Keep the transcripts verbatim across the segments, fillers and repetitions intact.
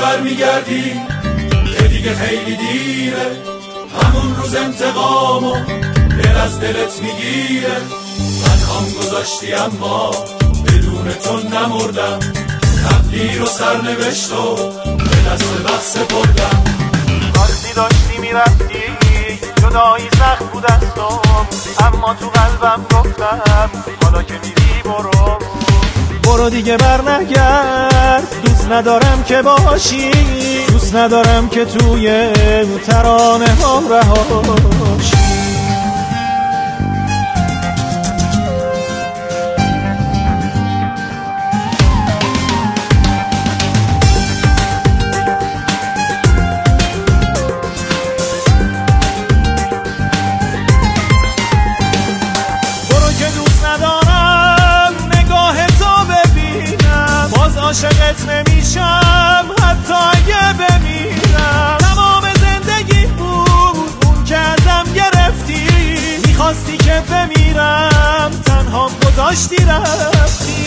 برمیگردی که دیگه خیلی دیره، همون روز انتقامو دل از دلت میگیره. تنهام گذاشتی اما بدون تو نمردم، تقدیر و سرنوشت و به دست وقت سپردم. وقتی داشتی میرفتی جدایی سخت بود دستم، اما تو قلبم گفتم حالا که میری برو برو دیگه بر نگرد. دوست ندارم که باشی، دوست ندارم که توی ترانه ها رهاشی. عاشقت نمیشم حتی اگه بمیرم. تمام زندگی بود اون که ازم گرفتی، میخواستی که بمیرم تنها گذاشتی رفتی.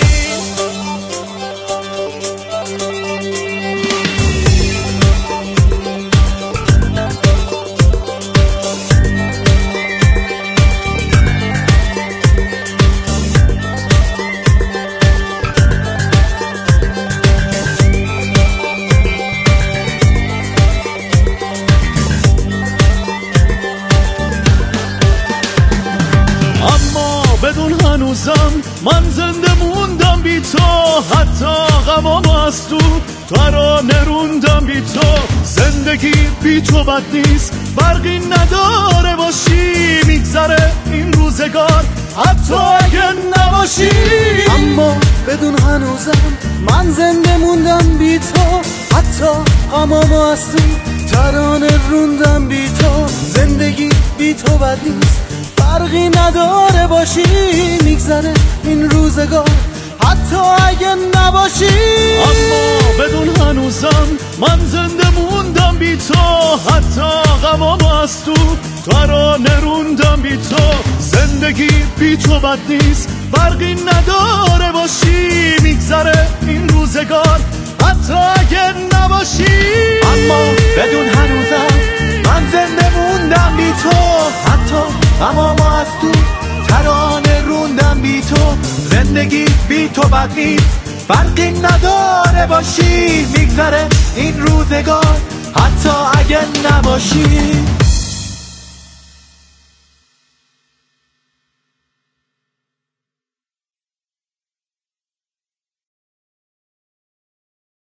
بدون هنوزم من زنده موندم بی تو، حتی غمام از تو ترانه روندم بی تو. زندگی بی تو بد نیست، فرقی نداره باشی، میگذره این روزگار حتی اگه نباشی. اما بدون هنوزم من زنده موندم بی تو، حتی غمام از تو ترانه روندم بی تو. زندگی بی تو بد نیست، فرقی نداره باشی، میگذره این روزگار حتی اگه نباشی. اما بدون هنوزم من زنده موندم بی تو، حتی غمام از تو ترانه روندم بی تو. زندگی بی تو بد نیست، فرقی نداره باشی، میگذره این روزگار حتی اگه نباشی. اما بدون هنوزم من زنده موندم بی تو، حتی غمام از تو ترانه روندم بی تو. زندگی بی تو بد نیست، فرقی نداره باشی، میگذره این روزگار حتی اگه نباشی.